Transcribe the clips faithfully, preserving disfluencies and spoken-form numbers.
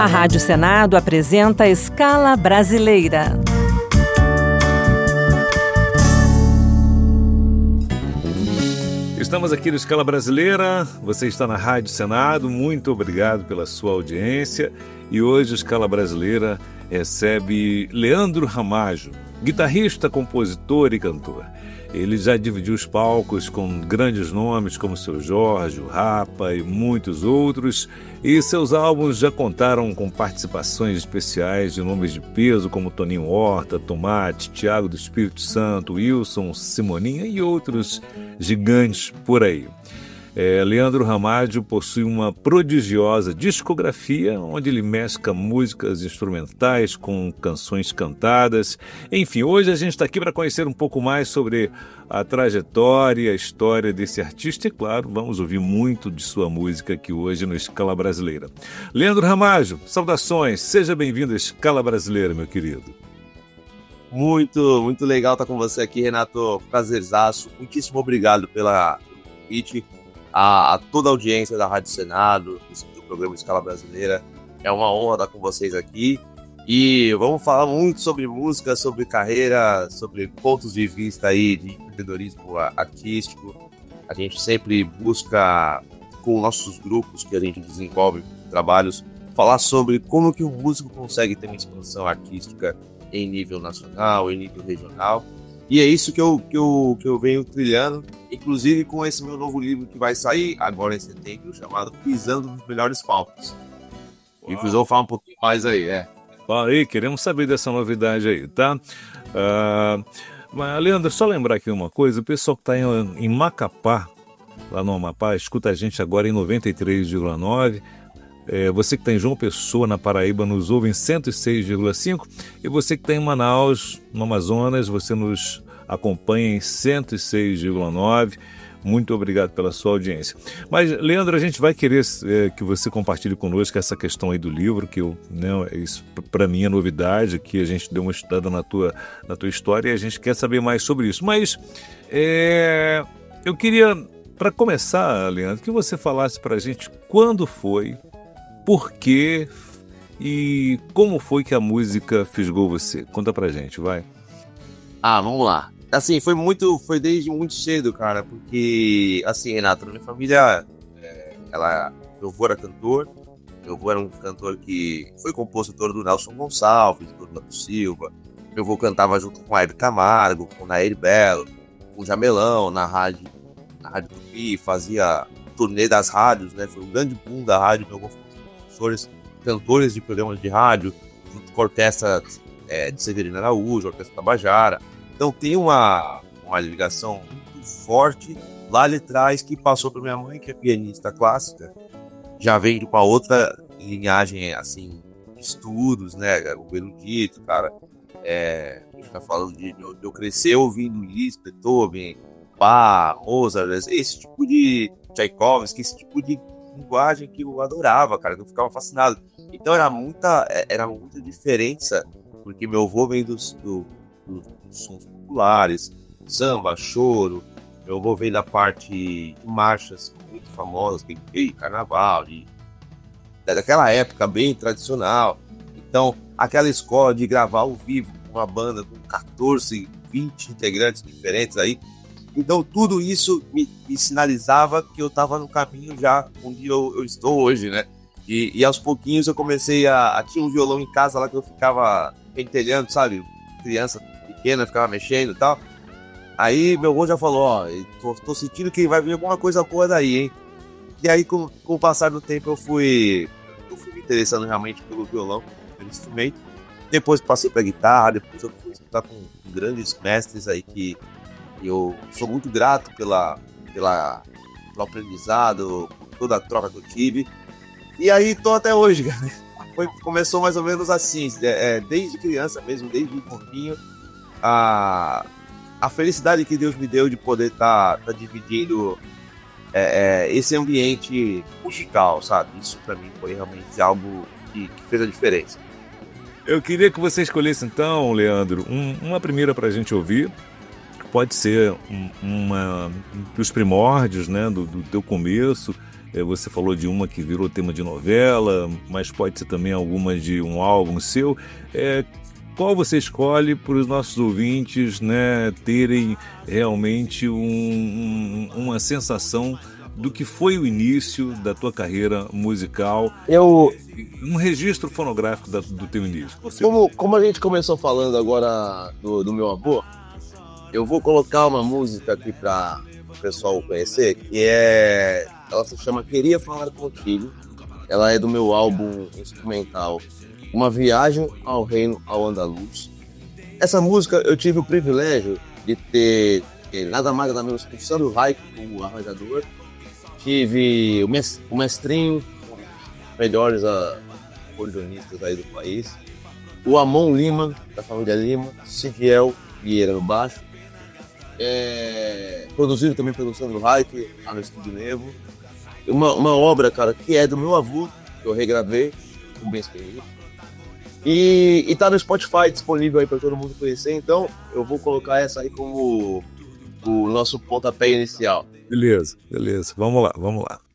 A Rádio Senado apresenta Escala Brasileira. Estamos aqui no Escala Brasileira, você está na Rádio Senado, muito obrigado pela sua audiência. E hoje o Escala Brasileira recebe Leandro Ramalho, guitarrista, compositor e cantor. Ele já dividiu os palcos com grandes nomes como Seu Jorge, o Rapa e muitos outros, e seus álbuns já contaram com participações especiais de nomes de peso como Toninho Horta, Tomate, Thiago do Espírito Santo, Wilson, Simoninha e outros gigantes por aí. É, Leandro Ramalho possui uma prodigiosa discografia onde ele mescla músicas instrumentais com canções cantadas. Enfim, hoje a gente está aqui para conhecer um pouco mais sobre a trajetória, a história desse artista e, claro, vamos ouvir muito de sua música aqui hoje no Escala Brasileira. Leandro Ramalho, saudações, seja bem-vindo à Escala Brasileira, meu querido. Muito, muito legal estar com você aqui, Renato. Prazerzaço. Muitíssimo obrigado pela convite. A, a toda a audiência da Rádio Senado, do, do programa Escala Brasileira. É uma honra estar com vocês aqui. E vamos falar muito sobre música, sobre carreira, sobre pontos de vista aí de empreendedorismo artístico. A gente sempre busca, com nossos grupos que a gente desenvolve trabalhos, falar sobre como que o músico consegue ter uma expansão artística em nível nacional, em nível regional. E é isso que eu, que, eu, que eu venho trilhando, inclusive com esse meu novo livro que vai sair agora em setembro, chamado Pisando nos Melhores Palcos. E precisou falar um pouquinho mais aí, é. Fala aí, queremos saber dessa novidade aí, tá? Uh, mas, Leandro, só lembrar aqui uma coisa, o pessoal que está em, em Macapá, lá no Amapá, escuta a gente agora em noventa e três vírgula nove. É, você que está em João Pessoa, na Paraíba, nos ouve em cento e seis vírgula cinco. E você que está em Manaus, no Amazonas, você nos acompanha em cento e seis vírgula nove. Muito obrigado pela sua audiência. Mas, Leandro, a gente vai querer é, que você compartilhe conosco essa questão aí do livro, que eu, né, isso para mim é novidade, que a gente deu uma estudada na tua, na tua história e a gente quer saber mais sobre isso. Mas é, eu queria, para começar, Leandro, que você falasse para a gente quando foi, por quê e como foi que a música fisgou você? Conta pra gente, vai. Ah, vamos lá. Assim, foi muito, foi desde muito cedo, cara, porque, assim, Renato, minha família, é, ela, meu avô era cantor, meu avô era um cantor que foi compositor do Nelson Gonçalves, do Orlando Silva, meu avô cantava junto com Aire Camargo, com Nair Belo, com Jamelão, na rádio, na rádio Tupi, fazia turnê das rádios, né, foi um grande boom da rádio, meu avô professores, cantores de programas de rádio, junto com a orquestra é, de Severino Araújo, a orquestra Tabajara. Então tem uma, uma ligação muito forte lá de trás que passou para minha mãe, que é pianista clássica, já vem de uma outra linhagem, assim, de estudos, né, o erudito, cara. É, a gente tá falando de, de eu crescer ouvindo Liszt, Beethoven, Bach, Mozart, esse tipo de Tchaikovsky, esse tipo de linguagem que eu adorava, cara, eu ficava fascinado. Então era muita, era muita diferença, porque meu avô vem dos, do, dos sons populares, samba, choro, meu avô vem da parte de marchas muito famosas, que carnaval, de, daquela época bem tradicional. Então, aquela escola de gravar ao vivo com uma banda com catorze, vinte integrantes diferentes aí. Então, tudo isso me, me sinalizava que eu estava no caminho já onde eu, eu estou hoje, né? E, e aos pouquinhos eu comecei a, a... Tinha um violão em casa lá que eu ficava pentelhando, sabe? Criança pequena, ficava mexendo e tal. Aí meu avô já falou, ó, tô, tô sentindo que vai vir alguma coisa boa daí, hein? E aí, com, com o passar do tempo, eu fui... Eu fui me interessando realmente pelo violão, pelo instrumento. Depois passei pra guitarra, depois eu fui escutar com grandes mestres aí que... Eu sou muito grato pela, pela, pelo aprendizado, por toda a troca que eu tive. E aí tô até hoje, cara. Foi, começou mais ou menos assim, é, desde criança mesmo, desde novinho, a, a felicidade que Deus me deu de poder estar tá, tá dividindo é, é, esse ambiente musical, sabe? Isso pra mim foi realmente algo que, que fez a diferença. Eu queria que você escolhesse então, Leandro, um, uma primeira pra gente ouvir. Pode ser um, uma, um, os primórdios, né, do, do teu começo, É, você falou de uma que virou tema de novela, mas pode ser também alguma de um álbum seu. É, qual você escolhe para os nossos ouvintes, né, terem realmente um, um, uma sensação do que foi o início da tua carreira musical? Eu, um registro fonográfico da, do teu início. como, como a gente começou falando agora do, do meu avô, eu vou colocar uma música aqui para o pessoal conhecer, que é, ela se chama Queria Falar Contigo. Ela é do meu álbum instrumental Uma Viagem ao Reino ao Andaluz. Essa música eu tive o privilégio de ter nada mais nada menos que o Sandro Reich como arranjador. Tive o mestrinho, os melhores acordeonistas aí do país, o Amon Lima, da família Lima, Siviel Vieira no baixo, é, produzido também pelo Sandro Reich, lá no Estúdio Nevo. Uma, uma obra, cara, que é do meu avô, que eu regravei, com bem experiente. E, e tá no Spotify, disponível aí para todo mundo conhecer, então eu vou colocar essa aí como o nosso pontapé inicial. Beleza, beleza. Vamos lá, vamos lá.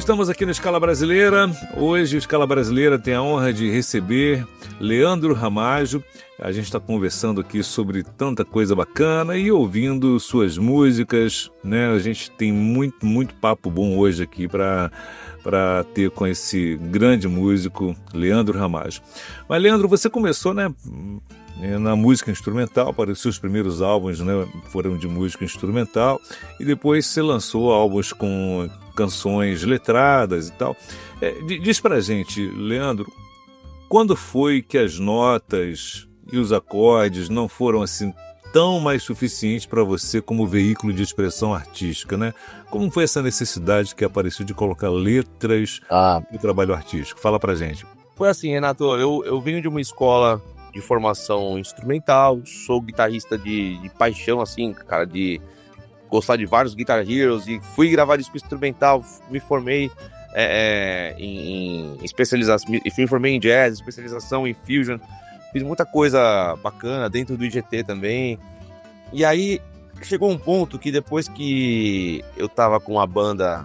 Estamos aqui na Escala Brasileira. Hoje, a Escala Brasileira tem a honra de receber Leandro Ramalho. A gente está conversando aqui sobre tanta coisa bacana e ouvindo suas músicas, né? A gente tem muito, muito papo bom hoje aqui para para ter com esse grande músico, Leandro Ramalho. Mas, Leandro, você começou, né, na música instrumental, para os seus primeiros álbuns, né, foram de música instrumental, e depois você lançou álbuns com canções letradas e tal. É, diz pra gente, Leandro, quando foi que as notas e os acordes não foram assim tão mais suficientes para você como veículo de expressão artística, né? Como foi essa necessidade que apareceu de colocar letras ah. no trabalho artístico? Fala pra gente. Foi assim, Renato, eu, eu venho de uma escola de formação instrumental, sou guitarrista de, de paixão, assim, cara, de gostar de vários Guitar Heroes, e fui gravar disco instrumental, me formei é, é, em, em especialização, me formei em jazz, especialização em fusion, fiz muita coisa bacana dentro do I G T também. E aí chegou um ponto que depois que eu tava com a banda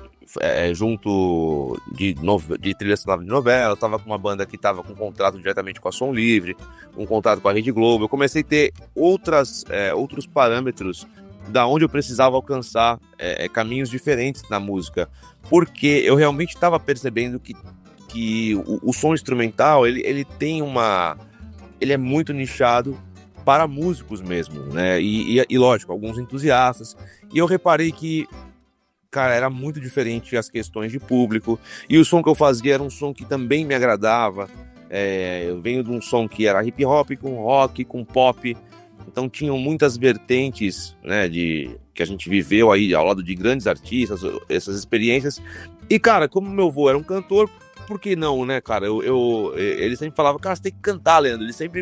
é, junto de, no, de trilha sonora de novela, eu tava com uma banda que tava com contrato diretamente com a Som Livre, um contrato com a Rede Globo, eu comecei a ter outras, é, outros parâmetros da onde eu precisava alcançar é, caminhos diferentes na música, porque eu realmente estava percebendo que, que o, o som instrumental, ele, ele tem uma... ele é muito nichado para músicos mesmo, né? E, e, e lógico, alguns entusiastas. E eu reparei que, cara, era muito diferente as questões de público. E o som que eu fazia era um som que também me agradava. É, eu venho de um som que era hip hop, com rock, com pop. Então tinham muitas vertentes, né, de, que a gente viveu aí ao lado de grandes artistas, essas experiências. E, cara, como meu avô era um cantor, por que não, né, cara? Eu, eu, ele sempre falava, cara, você tem que cantar, Leandro. Ele sempre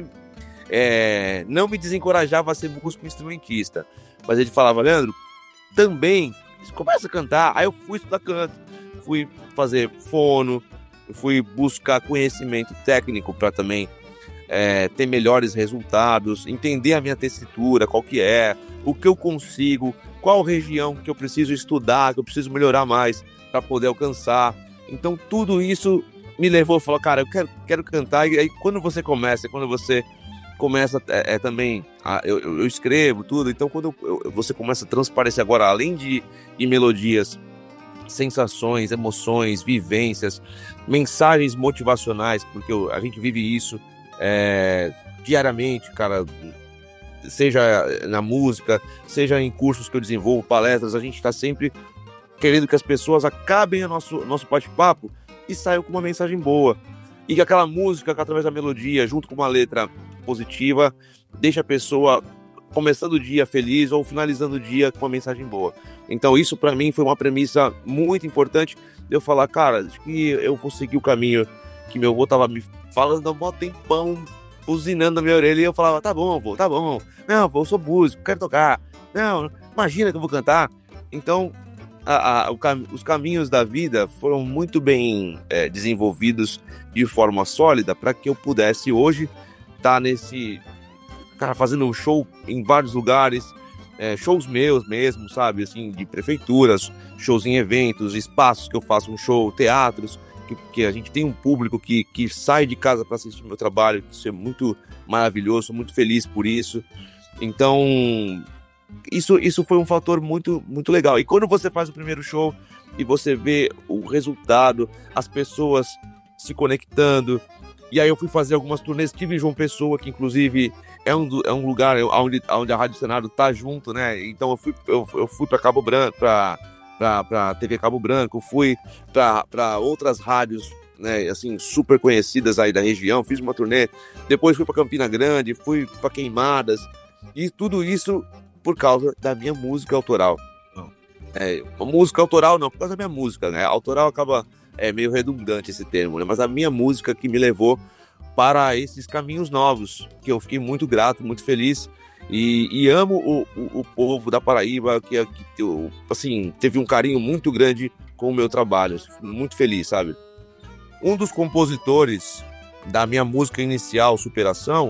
é, não me desencorajava a ser músico instrumentista. Mas ele falava, Leandro, também começa a cantar. Aí eu fui estudar canto, fui fazer fono, fui buscar conhecimento técnico para também é, ter melhores resultados, entender a minha tessitura, qual que é, o que eu consigo, qual região que eu preciso estudar, que eu preciso melhorar mais para poder alcançar. Então tudo isso me levou a falar, cara, eu quero, quero cantar. E aí quando você começa, quando você começa é, é também, a, eu, eu escrevo tudo, então quando eu, eu, você começa a transparecer agora, além de, de melodias, sensações, emoções, vivências, mensagens motivacionais, porque eu, a gente vive isso é, diariamente, cara, seja na música, seja em cursos que eu desenvolvo, palestras, a gente está sempre querendo que as pessoas acabem o nosso, nosso bate-papo e saiam com uma mensagem boa. E que aquela música, que através da melodia, junto com uma letra positiva, deixa a pessoa começando o dia feliz ou finalizando o dia com uma mensagem boa. Então isso para mim foi uma premissa muito importante de eu falar, cara, acho que eu vou seguir o caminho que meu avô tava me falando há um tempão, buzinando na minha orelha, e eu falava, tá bom, avô, tá bom. Não, avô, eu sou músico, quero tocar. Não, imagina que eu vou cantar. Então, A, a, o cam- os caminhos da vida foram muito bem é, desenvolvidos de forma sólida para que eu pudesse hoje estar tá nesse, cara, fazendo um show em vários lugares, é, shows meus mesmo, sabe, assim, de prefeituras, shows em eventos, espaços que eu faço um show, teatros, que, que a gente tem um público que, que sai de casa para assistir o meu trabalho, isso é muito maravilhoso, sou muito feliz por isso. Então Isso, isso foi um fator muito, muito legal. E quando você faz o primeiro show e você vê o resultado, as pessoas se conectando, e aí eu fui fazer algumas turnês, tive em João Pessoa, que inclusive é um, é um lugar onde, onde a Rádio Senado tá junto, né? Então eu fui, eu, eu fui para Cabo Branco, para para T V Cabo Branco, fui para outras rádios, né, assim, super conhecidas aí da região, fiz uma turnê, depois fui para Campina Grande, fui para Queimadas, e tudo isso por causa da minha música autoral. É, música autoral não, por causa da minha música, né? Autoral acaba é meio redundante esse termo, né? Mas a minha música que me levou para esses caminhos novos, que eu fiquei muito grato, muito feliz, e, e amo o, o, o povo da Paraíba, que, que eu, assim, teve um carinho muito grande com o meu trabalho, muito feliz, sabe? Um dos compositores da minha música inicial, Superação,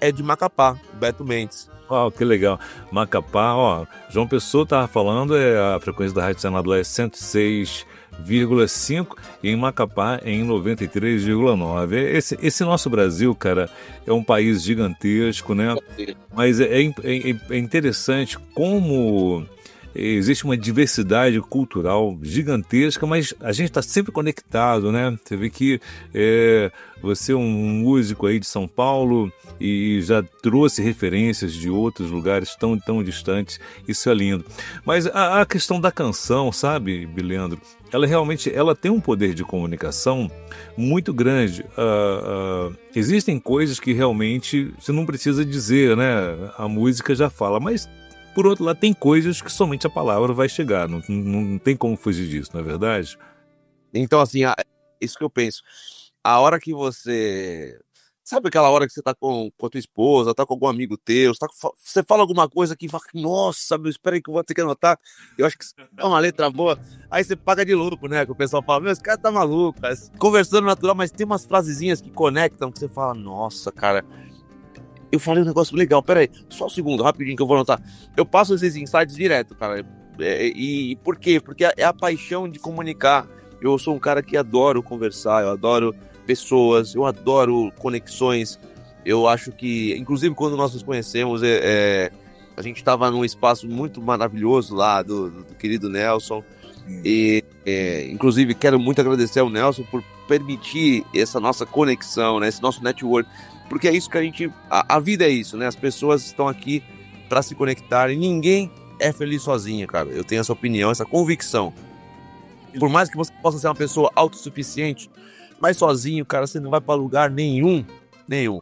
é de Macapá, Beto Mendes. Uau, que legal. Macapá, ó, João Pessoa estava falando, é, a frequência da Rádio Senado lá é cento e seis vírgula cinco e em Macapá é em noventa e três vírgula nove. Esse, esse nosso Brasil, cara, é um país gigantesco, né? Mas é, é, é, é interessante como existe uma diversidade cultural gigantesca, mas a gente está sempre conectado, né? Você vê que é, você é um músico aí de São Paulo e já trouxe referências de outros lugares tão, tão distantes. Isso é lindo. Mas a, a questão da canção, sabe, Bileandro? Ela realmente ela tem um poder de comunicação muito grande. Uh, uh, existem coisas que realmente você não precisa dizer, né? A música já fala, mas por outro lado, tem coisas que somente a palavra vai chegar. Não, não, não tem como fugir disso, não é verdade? Então, assim, a, isso que eu penso. A hora que você... Sabe aquela hora que você tá com, com a tua esposa, tá com algum amigo teu, você, tá, você fala alguma coisa que fala, nossa, meu, espera aí que eu vou ter que anotar. Eu acho que é uma letra boa. Aí você paga de louco, né? Que o pessoal fala, meu, esse cara tá maluco. Cara. Conversando natural, mas tem umas frasezinhas que conectam, que você fala, nossa, cara... Eu falei um negócio legal, peraí, só um segundo, rapidinho que eu vou anotar. Eu passo esses insights direto, cara. É, e, e por quê? Porque é a paixão de comunicar. Eu sou um cara que adoro conversar, eu adoro pessoas, eu adoro conexões. Eu acho que, inclusive, quando nós nos conhecemos, é, é, a gente estava num espaço muito maravilhoso lá do, do, do querido Nelson. E, é, inclusive, quero muito agradecer ao Nelson por permitir essa nossa conexão, né, esse nosso network. Porque é isso que a gente... A, a vida é isso, né? As pessoas estão aqui para se conectar e ninguém é feliz sozinho, cara. Eu tenho essa opinião, essa convicção. Por mais que você possa ser uma pessoa autossuficiente, mas sozinho, cara, você não vai para lugar nenhum. Nenhum.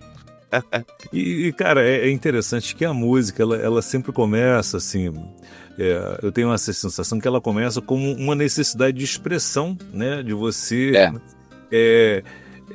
e, e, cara, é, é interessante que a música, ela, ela sempre começa assim... É, eu tenho essa sensação que ela começa como uma necessidade de expressão, né? De você... É. É,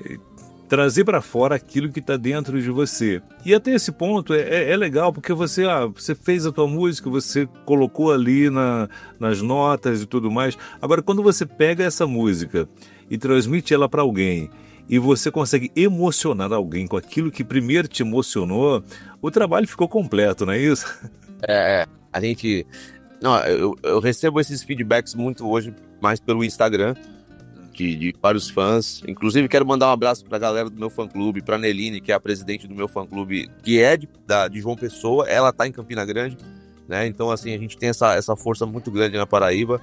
trazer para fora aquilo que está dentro de você. E até esse ponto é, é, é legal, porque você, ah, você fez a tua música, você colocou ali na, nas notas e tudo mais. Agora, quando você pega essa música e transmite ela para alguém, e você consegue emocionar alguém com aquilo que primeiro te emocionou, o trabalho ficou completo, não é isso? É, a gente... Não, eu, eu recebo esses feedbacks muito hoje, mais pelo Instagram, De, de vários fãs. Inclusive, quero mandar um abraço pra galera do meu fã-clube, pra Neline, que é a presidente do meu fã-clube, que é de, da, de João Pessoa. Ela tá em Campina Grande, né? Então, assim, a gente tem essa, essa força muito grande na Paraíba.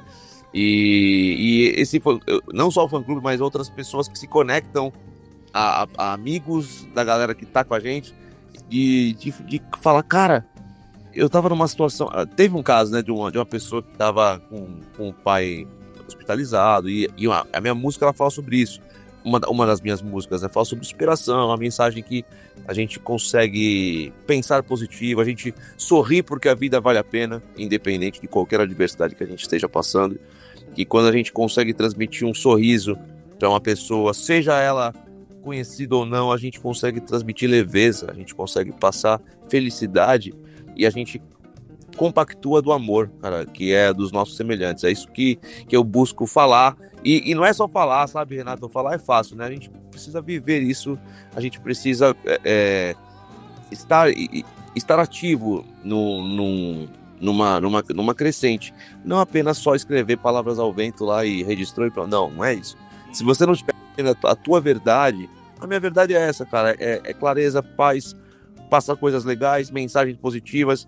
E, e esse não só o fã-clube, mas outras pessoas que se conectam a, a, a amigos da galera que tá com a gente, de, de, de falar, cara, eu tava numa situação... Teve um caso, né, de uma, de uma pessoa que tava com, com o pai hospitalizado, e, e uma, a minha música ela fala sobre isso, uma, uma das minhas músicas, né, fala sobre superação, uma mensagem que a gente consegue pensar positivo, a gente sorrir porque a vida vale a pena, independente de qualquer adversidade que a gente esteja passando, e quando a gente consegue transmitir um sorriso para uma pessoa, seja ela conhecida ou não, a gente consegue transmitir leveza, a gente consegue passar felicidade, e a gente compactua do amor, cara, que é dos nossos semelhantes. É isso que, que eu busco falar. E, e não é só falar, sabe, Renato? Falar é fácil, né? A gente precisa viver isso, a gente precisa é, estar, estar ativo no, no, numa, numa, numa crescente. Não apenas só escrever palavras ao vento lá e registrou e pronto. Não, não é isso. Se você não estiver a tua verdade, a minha verdade é essa, cara. É, é clareza, paz, passar coisas legais, mensagens positivas,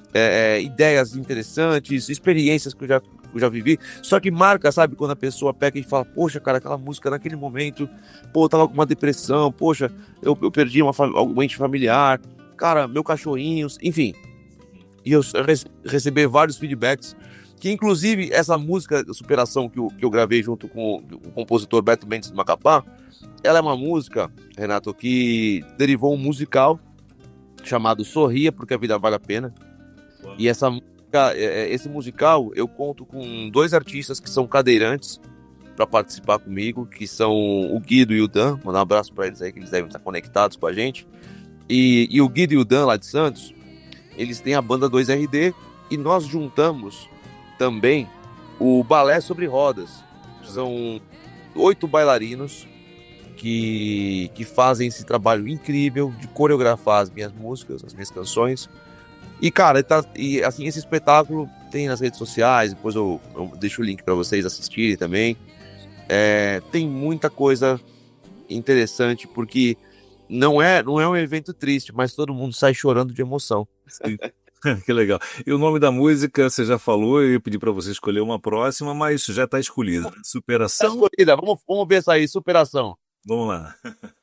É, é, ideias interessantes, experiências que eu, já, que eu já vivi, só que marca, sabe, quando a pessoa pega e fala, poxa, cara, aquela música naquele momento, pô, eu tava com uma depressão, poxa, eu, eu perdi uma, um ente familiar, cara, meu cachorrinho, enfim, e eu receber vários feedbacks, que inclusive essa música Superação que eu, que eu gravei junto com o, o compositor Beto Mendes do Macapá, ela é uma música, Renato, que derivou um musical chamado Sorria Porque a Vida Vale a Pena. E essa, esse musical, eu conto com dois artistas que são cadeirantes para participar comigo, que são o Guido e o Dan. Mandar um abraço para eles aí, que eles devem estar conectados com a gente. E, e o Guido e o Dan, lá de Santos, eles têm a banda dois R D, e nós juntamos também o Balé Sobre Rodas. São oito bailarinos que, que fazem esse trabalho incrível de coreografar as minhas músicas, as minhas canções. E, cara, tá, e, assim, esse espetáculo tem nas redes sociais, depois eu, eu deixo o link para vocês assistirem também. É, tem muita coisa interessante, porque não é, não é um evento triste, mas todo mundo sai chorando de emoção. Sim. Que legal. E o nome da música, você já falou, eu ia pedir para você escolher uma próxima, mas já está escolhida. Superação. Tá escolhida, vamos, vamos ver isso aí, Superação. Vamos lá.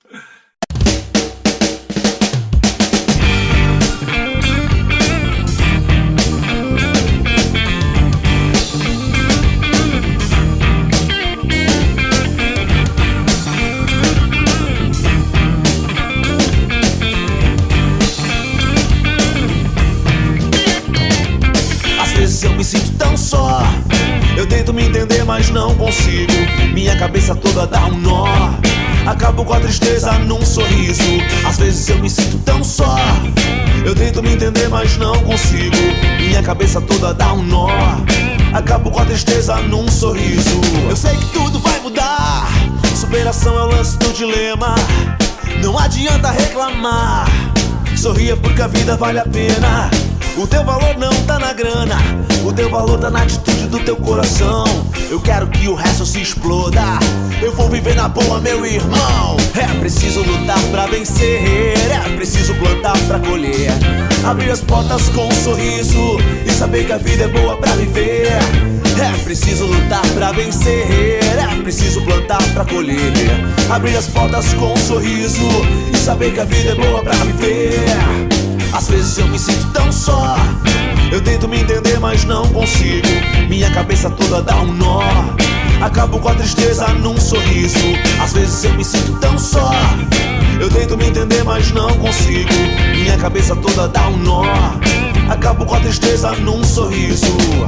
Eu me sinto tão só. Eu tento me entender, mas não consigo. Minha cabeça toda dá um nó. Acabo com a tristeza num sorriso. Às vezes eu me sinto tão só. Eu tento me entender, mas não consigo. Minha cabeça toda dá um nó. Acabo com a tristeza num sorriso. Eu sei que tudo vai mudar. Superação é o lance do dilema. Não adianta reclamar. Sorria porque a vida vale a pena. O teu valor não tá na grana, o teu valor tá na atitude do teu coração. Eu quero que o resto se exploda. Eu vou viver na boa, meu irmão. É preciso lutar pra vencer, é preciso plantar pra colher. Abrir as portas com um sorriso e saber que a vida é boa pra viver. É preciso lutar pra vencer, é preciso plantar pra colher. Abrir as portas com um sorriso e saber que a vida é boa pra viver. Às vezes eu me sinto tão só. Eu tento me entender, mas não consigo. Minha cabeça toda dá um nó. Acabo com a tristeza num sorriso. Às vezes eu me sinto tão só. Eu tento me entender, mas não consigo. Minha cabeça toda dá um nó. Acabo com a tristeza num sorriso.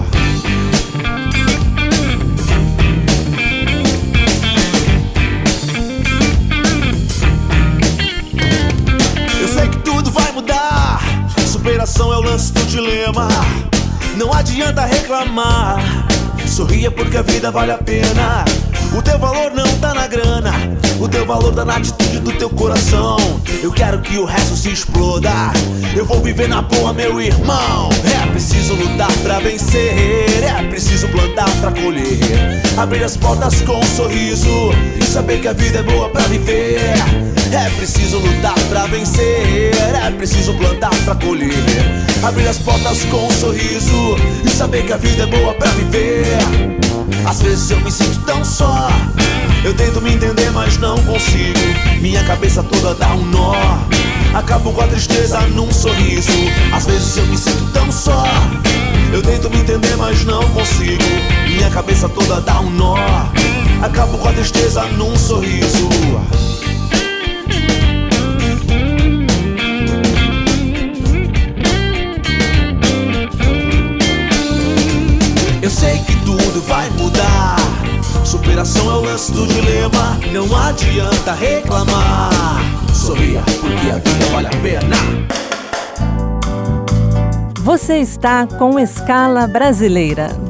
Eu sei que tudo vai mudar. Superação é o lance do dilema. Não adianta reclamar. Sorria porque a vida vale a pena. O teu valor não tá na grana, o teu valor tá na atitude do teu coração. Eu quero que o resto se exploda. Eu vou viver na boa, meu irmão. É preciso lutar pra vencer, é preciso plantar pra colher. Abrir as portas com um sorriso e saber que a vida é boa pra viver. É preciso lutar pra vencer, é preciso plantar pra colher. Abrir as portas com um sorriso e saber que a vida é boa pra viver. Às vezes eu me sinto tão só. Eu tento me entender, mas não consigo. Minha cabeça toda dá um nó. Acabo com a tristeza num sorriso. Às vezes eu me sinto tão só. Eu tento me entender, mas não consigo. Minha cabeça toda dá um nó. Acabo com a tristeza num sorriso. Eu sei que tudo vai mudar. Superação é o lance do dilema. Não adianta reclamar. Sorria, porque a vida vale a pena. Você está com Escala Brasileira.